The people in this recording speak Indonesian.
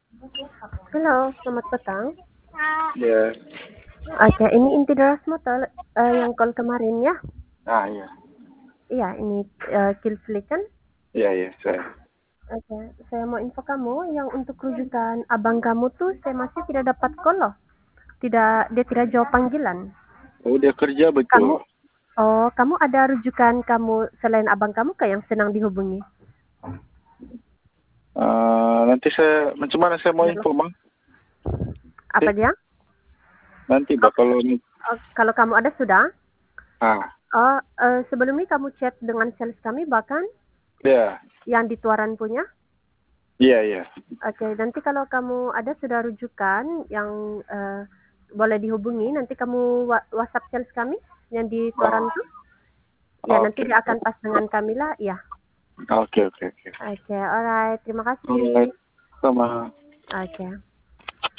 Halo, selamat petang. Ya. Oke, ini inti deras motor yang call kemarin ya? Iya. Iya, ini Killflick kan? Iya, iya, saya. Oke, saya mau info kamu yang untuk rujukan abang kamu tuh saya masih tidak dapat call loh. Dia tidak jawab panggilan. Oh, dia kerja Kamu, betul. kamu ada rujukan kamu selain abang kamu kah yang senang dihubungi? Nanti saya, macam mana saya mau Halo? info, Bang? Apa dia? Nanti, Oh, Bang, kalau kalau kamu ada sudah? ah, Oh, sebelum ini kamu chat dengan sales kami bahkan ya, yang di Tuaran punya? iya, iya. Oke, nanti kalau kamu ada sudah rujukan yang boleh dihubungi, nanti kamu WhatsApp sales kami yang di Tuaran Oh, tuh. Ya, nanti oke. dia akan pas dengan kami lah. Ya. Oke, oke, oke. Oke, alright. Terima kasih. Alright, sama. Oke.